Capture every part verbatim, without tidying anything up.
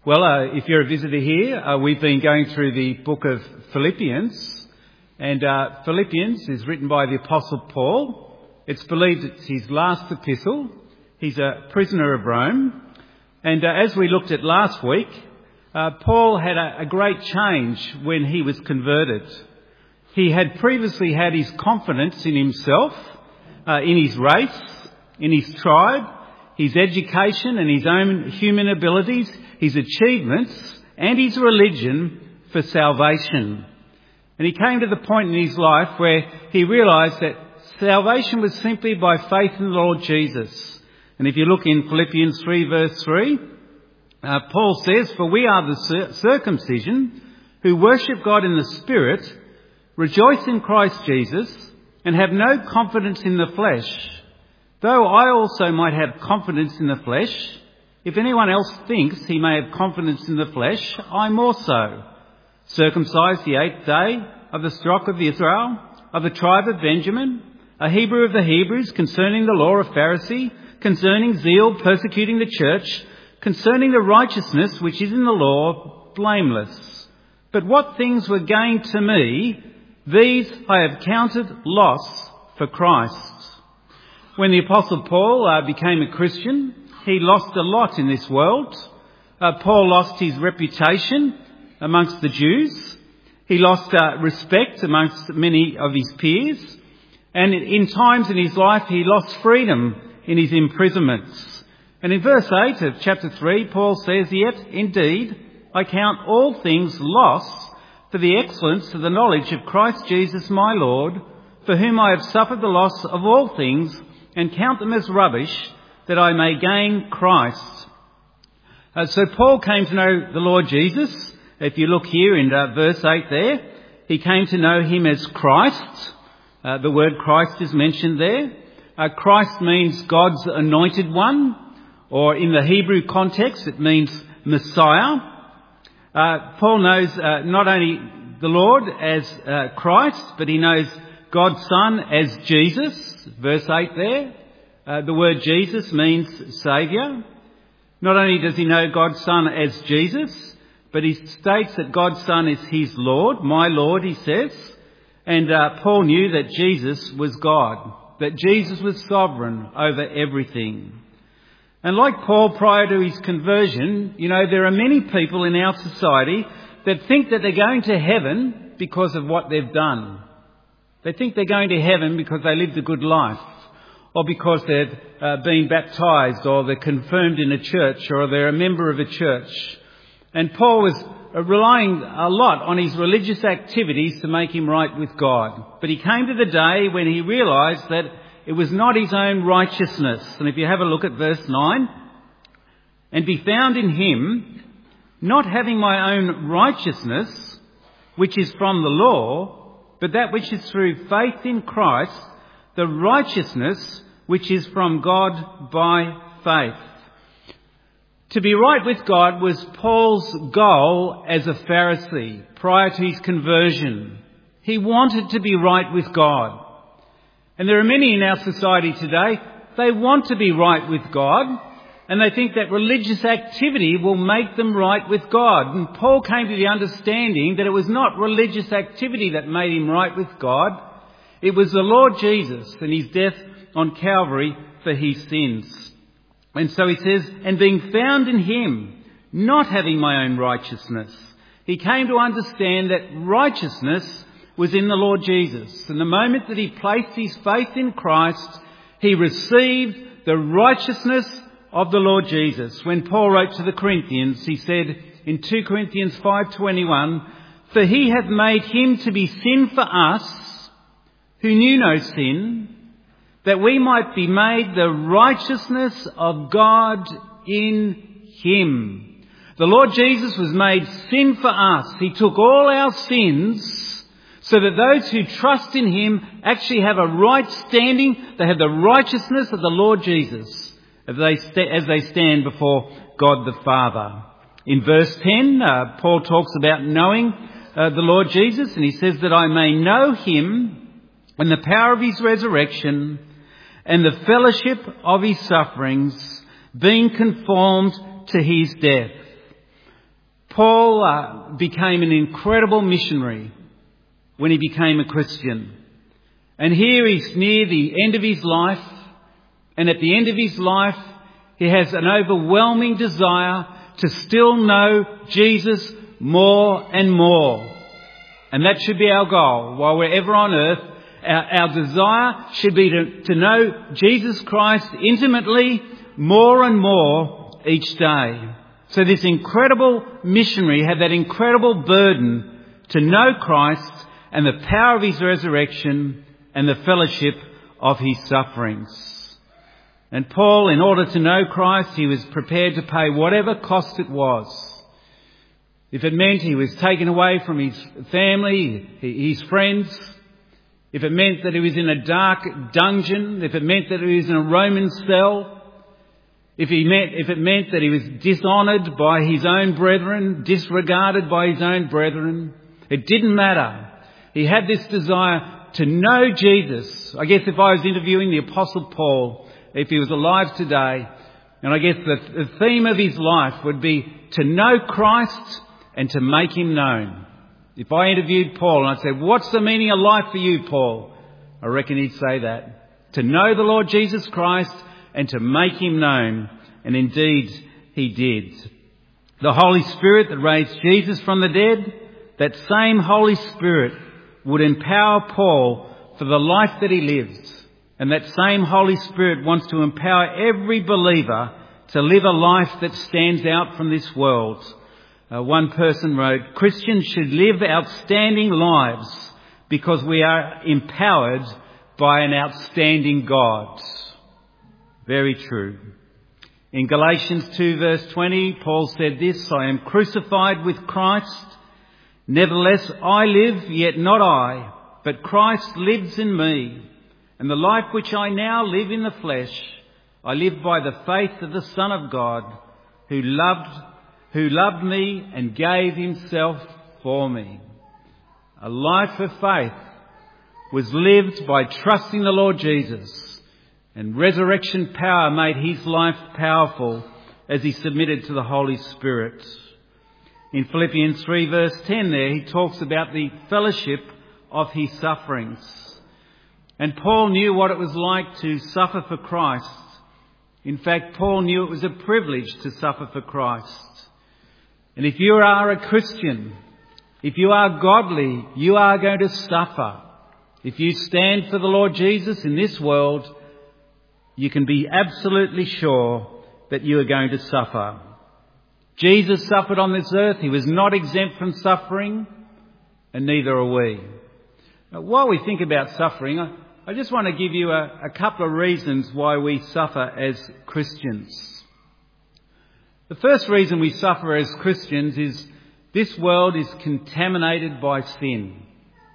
Well, uh, if you're a visitor here, uh, we've been going through the book of Philippians, and uh, Philippians is written by the Apostle Paul. It's believed it's his last epistle. He's a prisoner of Rome, and uh, as we looked at last week, uh, Paul had a, a great change when he was converted. He had previously had his confidence in himself, uh, in his race, in his tribe, his education and his own human abilities, his achievements and his religion for salvation. And he came to the point in his life where he realised that salvation was simply by faith in the Lord Jesus. And if you look in Philippians three verse three, uh, Paul says, "For we are the circumcision who worship God in the Spirit, rejoice in Christ Jesus, and have no confidence in the flesh. Though I also might have confidence in the flesh, if anyone else thinks he may have confidence in the flesh, I more so. Circumcised the eighth day, of the stock of Israel, of the tribe of Benjamin, a Hebrew of the Hebrews, concerning the law of Pharisee, concerning zeal, persecuting the church, concerning the righteousness which is in the law, blameless. But what things were gained to me, these I have counted loss for Christ." When the Apostle Paul uh, became a Christian, he lost a lot in this world. Uh, Paul lost his reputation amongst the Jews. He lost uh, respect amongst many of his peers. And in times in his life, he lost freedom in his imprisonments. And in verse eight of chapter three, Paul says, "Yet indeed I count all things loss for the excellence of the knowledge of Christ Jesus my Lord, for whom I have suffered the loss of all things, and count them as rubbish, that I may gain Christ." Uh, so Paul came to know the Lord Jesus. If you look here in uh, verse eight there, he came to know him as Christ. Uh, the word Christ is mentioned there. Uh, Christ means God's anointed one, or in the Hebrew context it means Messiah. Uh, Paul knows uh, not only the Lord as uh, Christ, but he knows God's Son as Jesus. Verse eight there, uh, the word Jesus means Saviour. Not only does he know God's Son as Jesus, but he states that God's Son is his Lord, my Lord, he says. And uh, Paul knew that Jesus was God, that Jesus was sovereign over everything. And like Paul prior to his conversion, you know, there are many people in our society that think that they're going to heaven because of what they've done. They think they're going to heaven because they lived a good life, or because they've uh, been baptised, or they're confirmed in a church, or they're a member of a church. And Paul was uh, relying a lot on his religious activities to make him right with God. But he came to the day when he realised that it was not his own righteousness. And if you have a look at verse nine, "And be found in him, not having my own righteousness, which is from the law, but that which is through faith in Christ, the righteousness which is from God by faith." To be right with God was Paul's goal as a Pharisee prior to his conversion. He wanted to be right with God. And there are many in our society today, they want to be right with God, and they think that religious activity will make them right with God. And Paul came to the understanding that it was not religious activity that made him right with God. It was the Lord Jesus and his death on Calvary for his sins. And so he says, "And being found in him, not having my own righteousness." He came to understand that righteousness was in the Lord Jesus. And the moment that he placed his faith in Christ, he received the righteousness of the Lord Jesus. When Paul wrote to the Corinthians, he said in two Corinthians five twenty-one, "For he hath made him to be sin for us, who knew no sin, that we might be made the righteousness of God in him." The Lord Jesus was made sin for us. He took all our sins so that those who trust in him actually have a right standing. They have the righteousness of the Lord Jesus as they, st- as they stand before God the Father. In verse ten, uh, Paul talks about knowing uh, the Lord Jesus, and he says that I may know him and the power of his resurrection and the fellowship of his sufferings, being conformed to his death. Paul uh, became an incredible missionary when he became a Christian. And here he's near the end of his life, and at the end of his life he has an overwhelming desire to still know Jesus more and more. And that should be our goal while we're ever on earth. Our, our desire should be to, to know Jesus Christ intimately more and more each day. So this incredible missionary had that incredible burden to know Christ and the power of his resurrection and the fellowship of his sufferings. And Paul, in order to know Christ, he was prepared to pay whatever cost it was. If it meant he was taken away from his family, his friends, if it meant that he was in a dark dungeon, if it meant that he was in a Roman cell, if he meant, if it meant that he was dishonoured by his own brethren, disregarded by his own brethren, it didn't matter. He had this desire to know Jesus. I guess if I was interviewing the Apostle Paul, if he was alive today, and I guess the, the theme of his life would be to know Christ and to make him known. If I interviewed Paul and I said, what's the meaning of life for you, Paul? I reckon he'd say that. To know the Lord Jesus Christ and to make him known. And indeed, he did. The Holy Spirit that raised Jesus from the dead, that same Holy Spirit would empower Paul for the life that he lived. And that same Holy Spirit wants to empower every believer to live a life that stands out from this world. Uh, one person wrote, Christians should live outstanding lives because we are empowered by an outstanding God. Very true. In Galatians two verse twenty, Paul said this, I am crucified with Christ. Nevertheless, I live, yet not I, but Christ lives in me. And the life which I now live in the flesh, I live by the faith of the Son of God, who loved, who loved me and gave himself for me. A life of faith was lived by trusting the Lord Jesus. And resurrection power made his life powerful as he submitted to the Holy Spirit. In Philippians three verse ten there, he talks about the fellowship of his sufferings. And Paul knew what it was like to suffer for Christ. In fact, Paul knew it was a privilege to suffer for Christ. And if you are a Christian, if you are godly, you are going to suffer. If you stand for the Lord Jesus in this world, you can be absolutely sure that you are going to suffer. Jesus suffered on this earth. He was not exempt from suffering, and neither are we. Now, while we think about suffering, I, I just want to give you a, a couple of reasons why we suffer as Christians. The first reason we suffer as Christians is this world is contaminated by sin.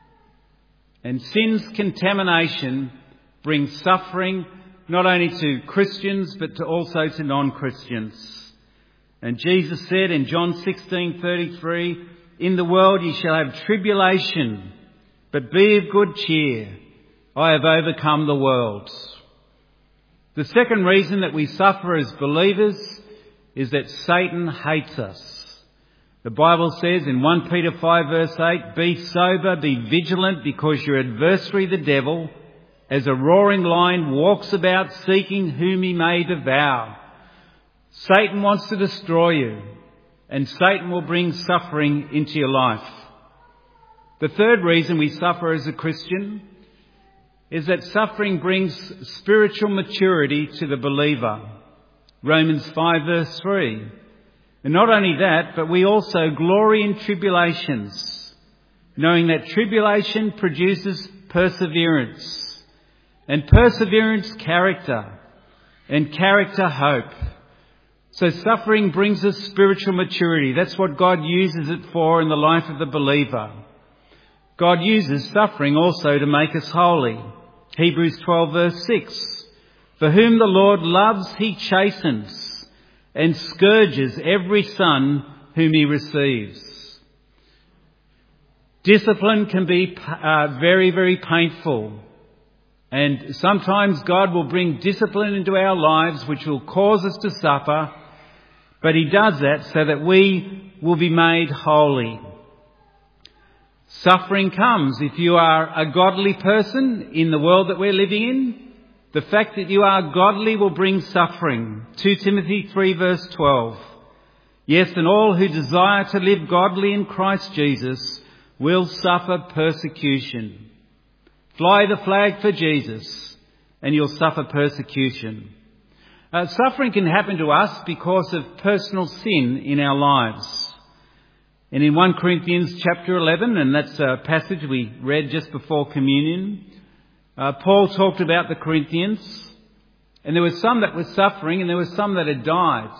And sin's contamination brings suffering not only to Christians but to also to non-Christians. And Jesus said in John sixteen thirty-three, in the world ye shall have tribulation, but be of good cheer. I have overcome the world. The second reason that we suffer as believers is that Satan hates us. The Bible says in First Peter five verse eight, be sober, be vigilant, because your adversary the devil, as a roaring lion, walks about seeking whom he may devour. Satan wants to destroy you, and Satan will bring suffering into your life. The third reason we suffer as a Christian is that suffering brings spiritual maturity to the believer. Romans five verse three. And not only that, but we also glory in tribulations, knowing that tribulation produces perseverance. And perseverance, character. And character, hope. So suffering brings us spiritual maturity. That's what God uses it for in the life of the believer. God uses suffering also to make us holy. Hebrews twelve verse six. For whom the Lord loves, he chastens and scourges every son whom he receives. Discipline can be uh, very, very painful. And sometimes God will bring discipline into our lives which will cause us to suffer. But he does that so that we will be made holy. Suffering comes if you are a godly person in the world that we're living in. The fact that you are godly will bring suffering. Second Timothy three verse twelve. Yes, and all who desire to live godly in Christ Jesus will suffer persecution. Fly the flag for Jesus and you'll suffer persecution. Uh, suffering can happen to us because of personal sin in our lives. And in First Corinthians chapter eleven, and that's a passage we read just before communion, uh, Paul talked about the Corinthians, and there were some that were suffering and there were some that had died.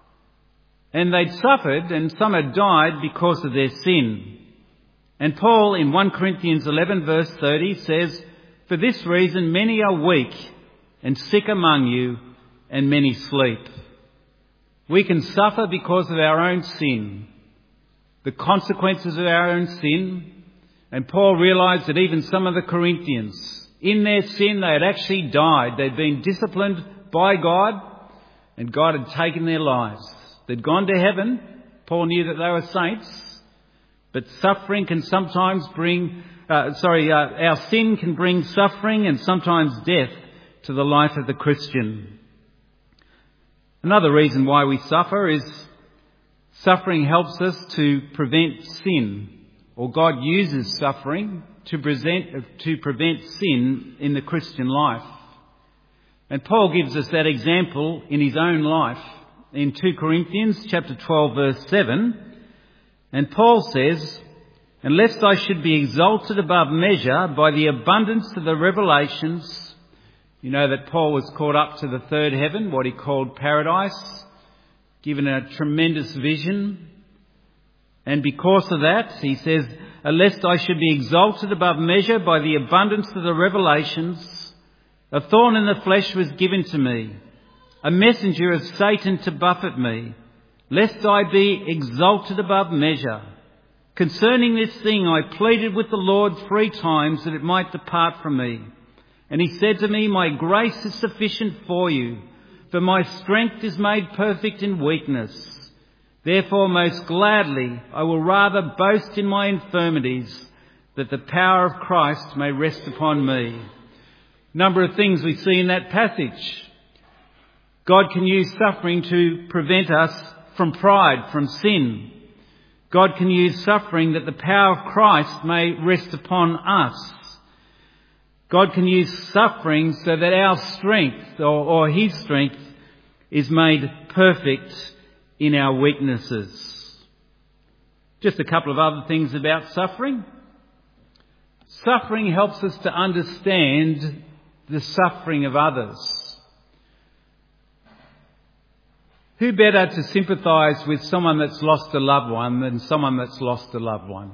And they'd suffered and some had died because of their sin. And Paul in First Corinthians eleven verse thirty says, "For this reason many are weak and sick among you, and many sleep." We can suffer because of our own sin, the consequences of our own sin. And Paul realised that even some of the Corinthians, in their sin, they had actually died. They'd been disciplined by God, and God had taken their lives. They'd gone to heaven. Paul knew that they were saints. But suffering can sometimes bring, uh, sorry, uh, our sin can bring suffering and sometimes death to the life of the Christian. Another reason why we suffer is suffering helps us to prevent sin, or God uses suffering to present, to prevent sin in the Christian life. And Paul gives us that example in his own life in Second Corinthians chapter twelve verse seven. And Paul says, "Unless I should be exalted above measure by the abundance of the revelations." You know that Paul was caught up to the third heaven, what he called paradise, given a tremendous vision. And because of that, he says, "Lest I should be exalted above measure by the abundance of the revelations, a thorn in the flesh was given to me, a messenger of Satan to buffet me, lest I be exalted above measure. Concerning this thing I pleaded with the Lord three times that it might depart from me. And he said to me, my grace is sufficient for you, for my strength is made perfect in weakness. Therefore most gladly I will rather boast in my infirmities, that the power of Christ may rest upon me." Number of things we see in that passage. God can use suffering to prevent us from pride, from sin. God can use suffering that the power of Christ may rest upon us. God can use suffering so that our strength, or, or his strength, is made perfect in our weaknesses. Just a couple of other things about suffering. Suffering helps us to understand the suffering of others. Who better to sympathise with someone that's lost a loved one than someone that's lost a loved one?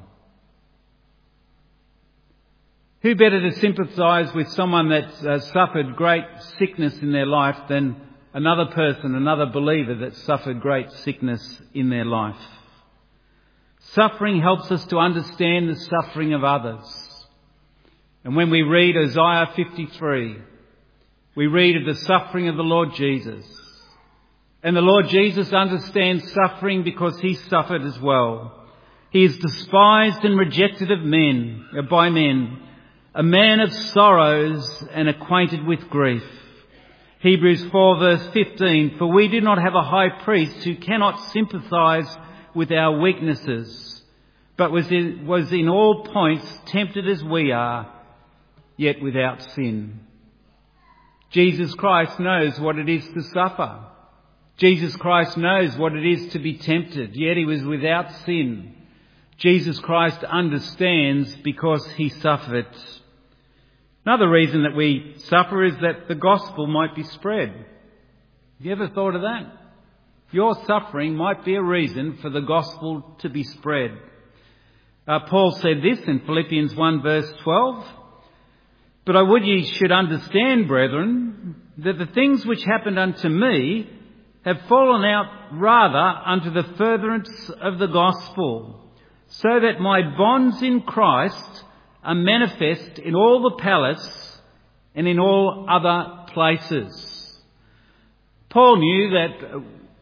Who better to sympathise with someone that's uh, suffered great sickness in their life than another person, another believer that's suffered great sickness in their life? Suffering helps us to understand the suffering of others. And when we read Isaiah fifty-three, we read of the suffering of the Lord Jesus. And the Lord Jesus understands suffering because he suffered as well. He is despised and rejected of men, by men, a man of sorrows and acquainted with grief. Hebrews four verse fifteen, "For we do not have a high priest who cannot sympathise with our weaknesses, but was in, was in all points tempted as we are, yet without sin." Jesus Christ knows what it is to suffer. Jesus Christ knows what it is to be tempted, yet he was without sin. Jesus Christ understands because he suffered. Another reason that we suffer is that the gospel might be spread. Have you ever thought of that? Your suffering might be a reason for the gospel to be spread. Uh, Paul said this in Philippians one verse twelve, "But I would ye should understand, brethren, that the things which happened unto me have fallen out rather unto the furtherance of the gospel, so that my bonds in Christ are manifest in all the palace and in all other places." Paul knew that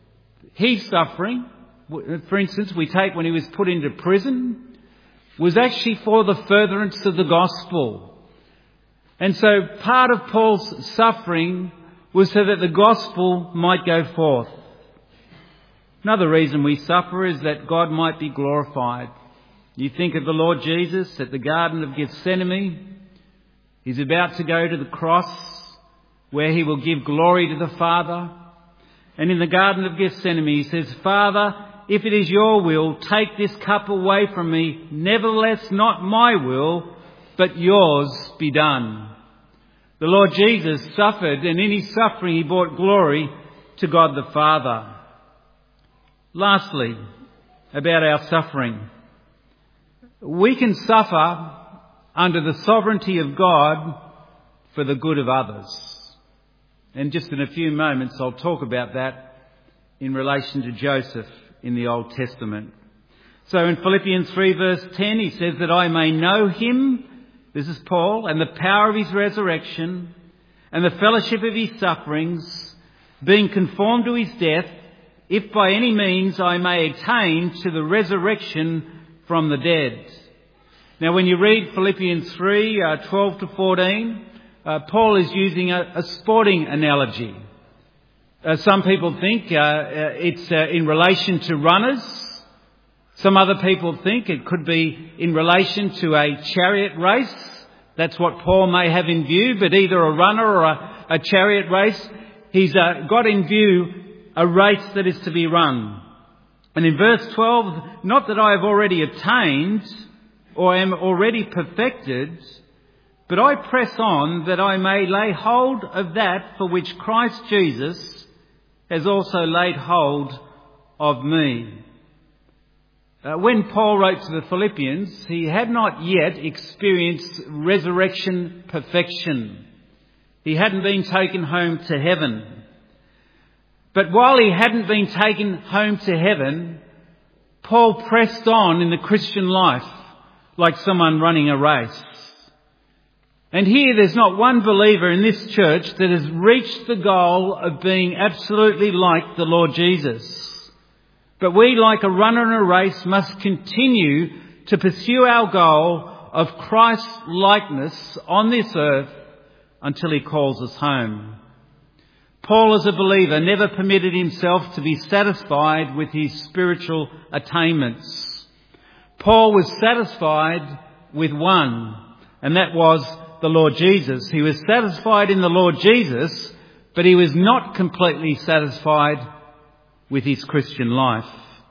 his suffering, for instance, we take when he was put into prison, was actually for the furtherance of the gospel. And so part of Paul's suffering was so that the gospel might go forth. Another reason we suffer is that God might be glorified. You think of the Lord Jesus at the Garden of Gethsemane. He's about to go to the cross where he will give glory to the Father. And in the Garden of Gethsemane he says, "Father, if it is your will, take this cup away from me. Nevertheless, not my will, but yours be done." The Lord Jesus suffered, and in his suffering he brought glory to God the Father. Lastly, about our suffering. We can suffer under the sovereignty of God for the good of others. And just in a few moments I'll talk about that in relation to Joseph in the Old Testament. So in Philippians three verse ten he says that I may know him, this is Paul, and the power of his resurrection and the fellowship of his sufferings, being conformed to his death, if by any means I may attain to the resurrection from the dead. Now when you read Philippians three, uh, twelve to fourteen, uh, Paul is using a, a sporting analogy. Uh, some people think uh, uh, it's uh, in relation to runners. Some other people think it could be in relation to a chariot race. That's what Paul may have in view, but either a runner or a, a chariot race, he's uh, got in view a race that is to be run. And in verse twelve, not that I have already attained or am already perfected, but I press on that I may lay hold of that for which Christ Jesus has also laid hold of me. Uh, when Paul wrote to the Philippians, he had not yet experienced resurrection perfection. He hadn't been taken home to heaven. But while he hadn't been taken home to heaven, Paul pressed on in the Christian life like someone running a race. And here there's not one believer in this church that has reached the goal of being absolutely like the Lord Jesus. But we, like a runner in a race, must continue to pursue our goal of Christ's likeness on this earth until he calls us home. Paul, as a believer, never permitted himself to be satisfied with his spiritual attainments. Paul was satisfied with one, and that was the Lord Jesus. He was satisfied in the Lord Jesus, but he was not completely satisfied with his Christian life.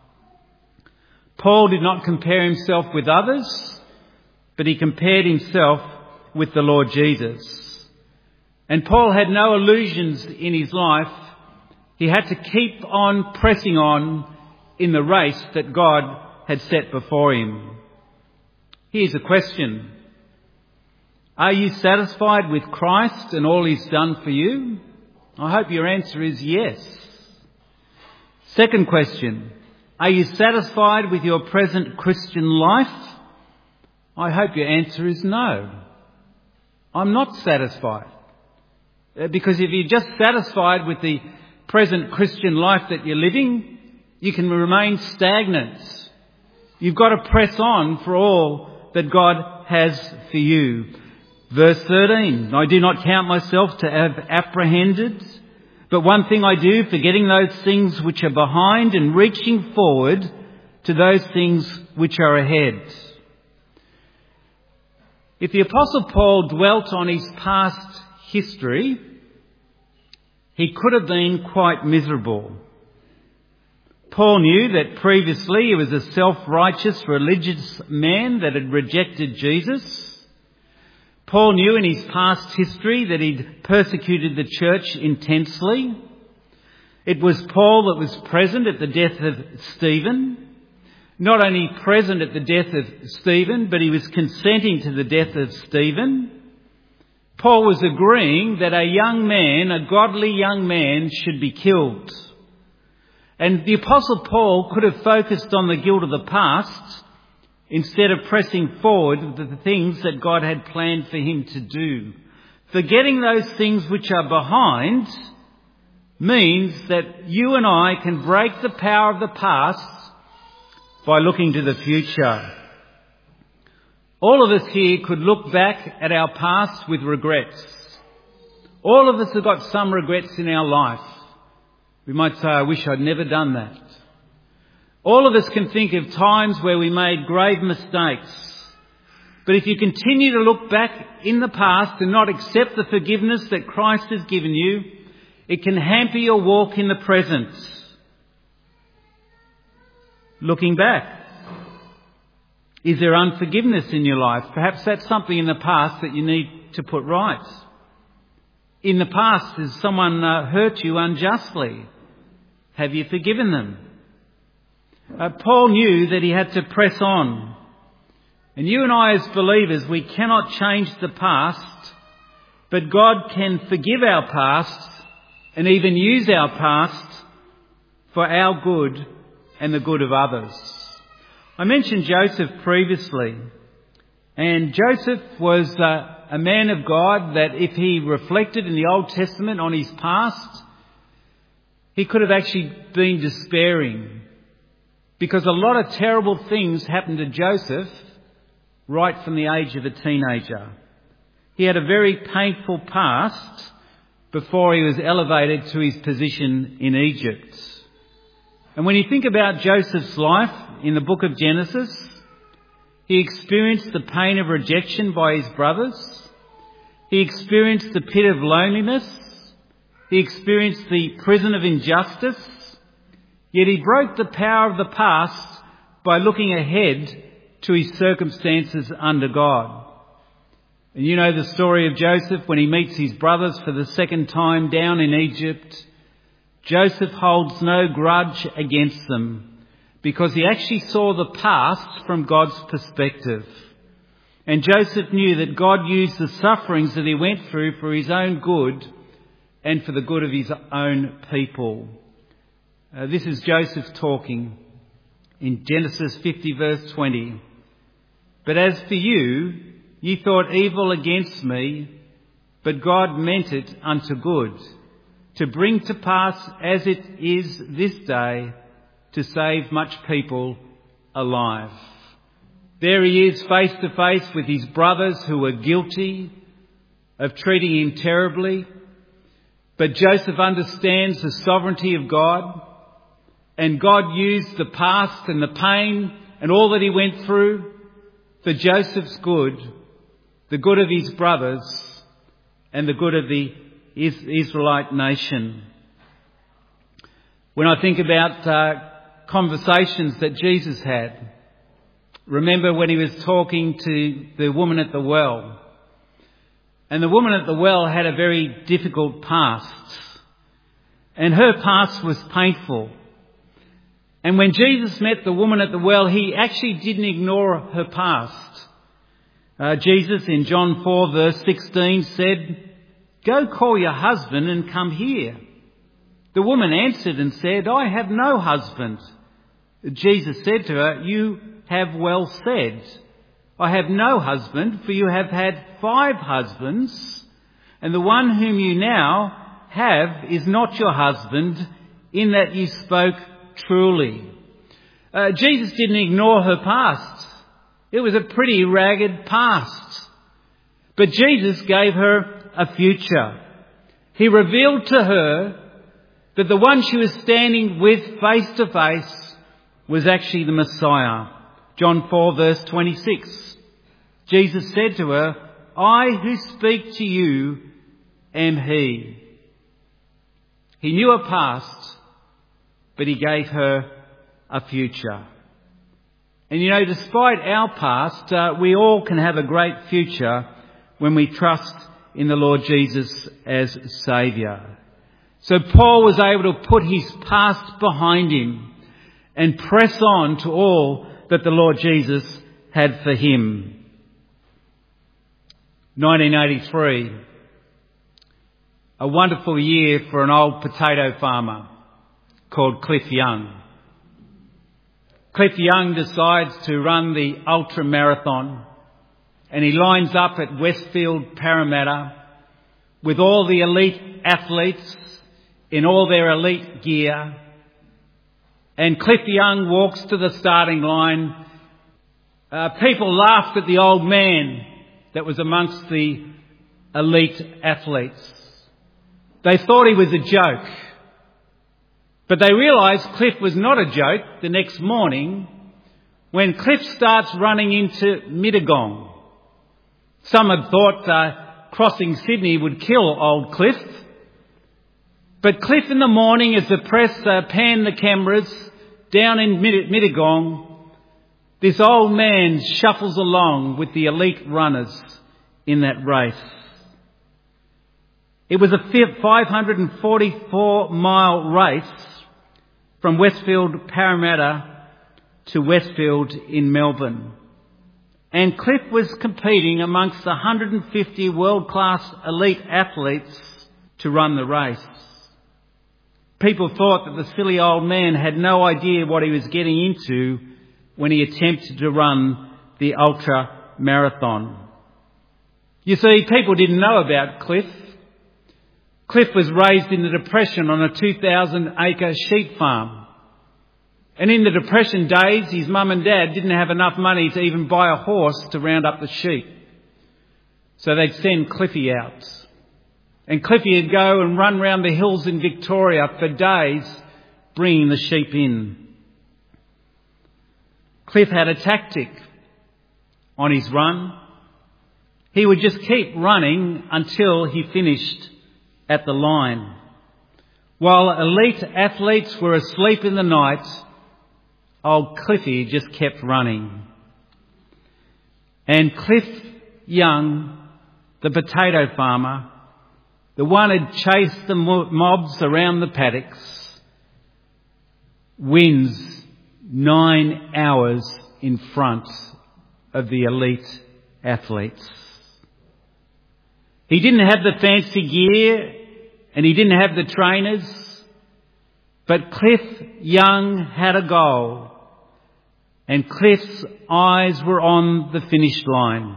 Paul did not compare himself with others, but he compared himself with the Lord Jesus. And Paul had no illusions in his life. He had to keep on pressing on in the race that God had set before him. Here's a question. Are you satisfied with Christ and all he's done for you? I hope your answer is yes. Second question. Are you satisfied with your present Christian life? I hope your answer is no. I'm not satisfied. Because if you're just satisfied with the present Christian life that you're living, you can remain stagnant. You've got to press on for all that God has for you. Verse thirteen, I do not count myself to have apprehended, but one thing I do, forgetting those things which are behind and reaching forward to those things which are ahead. If the Apostle Paul dwelt on his past history, he could have been quite miserable. Paul knew that previously he was a self-righteous religious man that had rejected Jesus. Paul knew in his past history that he'd persecuted the church intensely. It was Paul that was present at the death of Stephen. Not only present at the death of Stephen, but he was consenting to the death of Stephen. Paul was agreeing that a young man, a godly young man, should be killed. And the Apostle Paul could have focused on the guilt of the past instead of pressing forward with the things that God had planned for him to do. Forgetting those things which are behind means that you and I can break the power of the past by looking to the future. All of us here could look back at our past with regrets. All of us have got some regrets in our life. We might say, I wish I'd never done that. All of us can think of times where we made grave mistakes. But if you continue to look back in the past and not accept the forgiveness that Christ has given you, it can hamper your walk in the present. Looking back, is there unforgiveness in your life? Perhaps that's something in the past that you need to put right. In the past, has someone uh, hurt you unjustly? Have you forgiven them? Uh, Paul knew that he had to press on. And you and I as believers, we cannot change the past, but God can forgive our past and even use our past for our good and the good of others. I mentioned Joseph previously, and Joseph was uh, a man of God that if he reflected in the Old Testament on his past, he could have actually been despairing, because a lot of terrible things happened to Joseph right from the age of a teenager. He had a very painful past before he was elevated to his position in Egypt. And when you think about Joseph's life in the book of Genesis, he experienced the pain of rejection by his brothers. He experienced the pit of loneliness. He experienced the prison of injustice. Yet he broke the power of the past by looking ahead to his circumstances under God. And you know the story of Joseph when he meets his brothers for the second time down in Egypt. Joseph holds no grudge against them because he actually saw the past from God's perspective. And Joseph knew that God used the sufferings that he went through for his own good and for the good of his own people. Uh, this is Joseph talking in Genesis fifty verse twenty. But as for you, ye thought evil against me, but God meant it unto good, to bring to pass as it is this day, to save much people alive. There he is face to face with his brothers who were guilty of treating him terribly. But Joseph understands the sovereignty of God, and God used the past and the pain and all that he went through for Joseph's good, the good of his brothers and the good of the Israelite nation. When I think about uh, conversations that Jesus had, remember when he was talking to the woman at the well. And the woman at the well had a very difficult past. And her past was painful. And when Jesus met the woman at the well, he actually didn't ignore her past. Uh, Jesus in John four verse sixteen said, "Go call your husband and come here." The woman answered and said, "I have no husband." Jesus said to her, "You have well said. I have no husband, for you have had five husbands, and the one whom you now have is not your husband, in that you spoke truly." Uh, Jesus didn't ignore her past. It was a pretty ragged past. But Jesus gave her a future. He revealed to her that the one she was standing with face to face was actually the Messiah. John four verse twenty-six. Jesus said to her, "I who speak to you am he." He knew her past, but he gave her a future. And you know, despite our past, uh, we all can have a great future when we trust in the Lord Jesus as Saviour. So Paul was able to put his past behind him and press on to all that the Lord Jesus had for him. nineteen eighty-three, a wonderful year for an old potato farmer called Cliff Young. Cliff Young decides to run the ultra marathon, and he lines up at Westfield, Parramatta, with all the elite athletes in all their elite gear. And Cliff Young walks to the starting line. Uh, people laughed at the old man that was amongst the elite athletes. They thought he was a joke. But they realised Cliff was not a joke the next morning when Cliff starts running into Mittagong. Some had thought uh, crossing Sydney would kill old Cliff. But Cliff in the morning, as the press uh, panned the cameras down in Mittagong, this old man shuffles along with the elite runners in that race. It was a five hundred forty-four mile race from Westfield, Parramatta to Westfield in Melbourne. And Cliff was competing amongst one hundred fifty world-class elite athletes to run the race. People thought that the silly old man had no idea what he was getting into when he attempted to run the ultra marathon. You see, people didn't know about Cliff. Cliff was raised in the Depression on a two thousand acre sheep farm. And in the Depression days, his mum and dad didn't have enough money to even buy a horse to round up the sheep. So they'd send Cliffy out. And Cliffy would go and run round the hills in Victoria for days, bringing the sheep in. Cliff had a tactic on his run. He would just keep running until he finished at the line. While elite athletes were asleep in the night, old Cliffy just kept running. And Cliff Young, the potato farmer, the one who'd chased the mobs around the paddocks, wins nine hours in front of the elite athletes. He didn't have the fancy gear and he didn't have the trainers, but Cliff Young had a goal, and Cliff's eyes were on the finish line.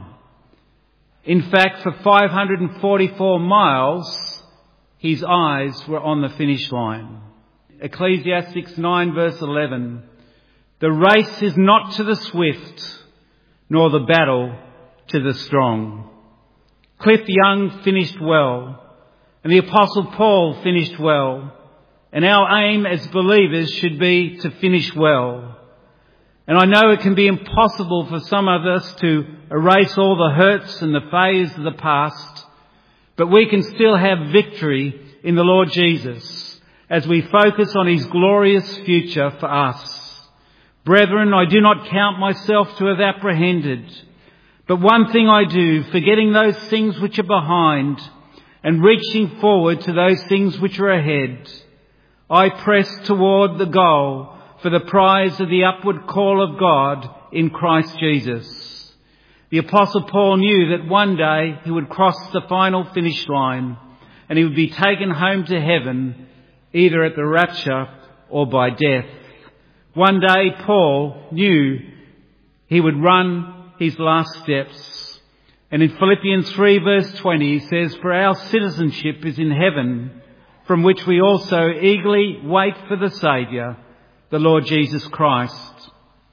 In fact, for five hundred forty-four miles, his eyes were on the finish line. Ecclesiastes nine verse eleven. The race is not to the swift, nor the battle to the strong. Cliff Young finished well, and the Apostle Paul finished well, and our aim as believers should be to finish well. And I know it can be impossible for some of us to erase all the hurts and the failures of the past, but we can still have victory in the Lord Jesus as we focus on his glorious future for us. Brethren, I do not count myself to have apprehended, but one thing I do, forgetting those things which are behind and reaching forward to those things which are ahead, I press toward the goal for the prize of the upward call of God in Christ Jesus. The Apostle Paul knew that one day he would cross the final finish line and he would be taken home to heaven, either at the rapture or by death. One day Paul knew he would run his last steps. And in Philippians three verse twenty he says, "For our citizenship is in heaven, from which we also eagerly wait for the Saviour, the Lord Jesus Christ."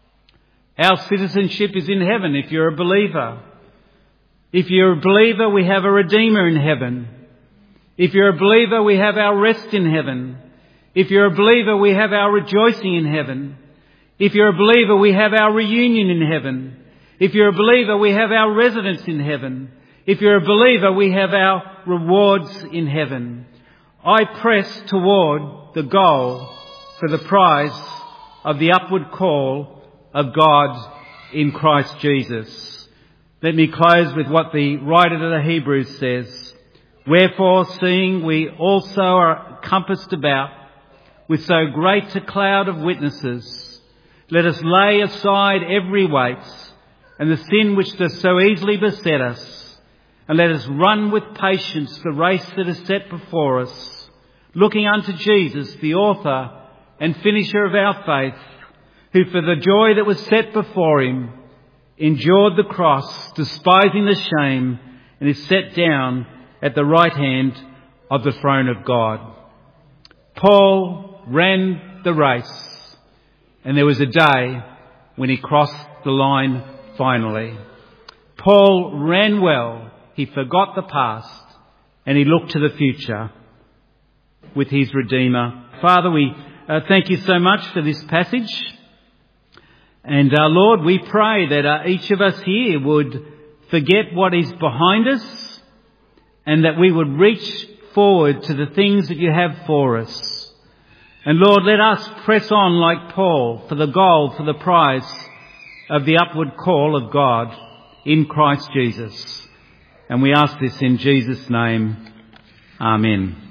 Our citizenship is in heaven if you're a believer. If you're a believer, we have a Redeemer in heaven. If you're a believer, we have our rest in heaven. If you're a believer, we have our rejoicing in heaven. If you're a believer, we have our reunion in heaven. If you're a believer, we have our residence in heaven. If you're a believer, we have our rewards in heaven. I press toward the goal for the prize of the upward call of God in Christ Jesus. Let me close with what the writer to the Hebrews says. "Wherefore, seeing we also are compassed about with so great a cloud of witnesses, let us lay aside every weight and the sin which does so easily beset us, and let us run with patience the race that is set before us, looking unto Jesus, the author and finisher of our faith, who for the joy that was set before him endured the cross, despising the shame, and is set down at the right hand of the throne of God." Paul ran the race, and there was a day when he crossed the line finally. Paul ran well, he forgot the past, and he looked to the future with his Redeemer. Father, we uh, thank you so much for this passage. And uh, Lord, we pray that uh, each of us here would forget what is behind us and that we would reach forward to the things that you have for us. And Lord, let us press on like Paul for the goal, for the prize of the upward call of God in Christ Jesus. And we ask this in Jesus' name. Amen.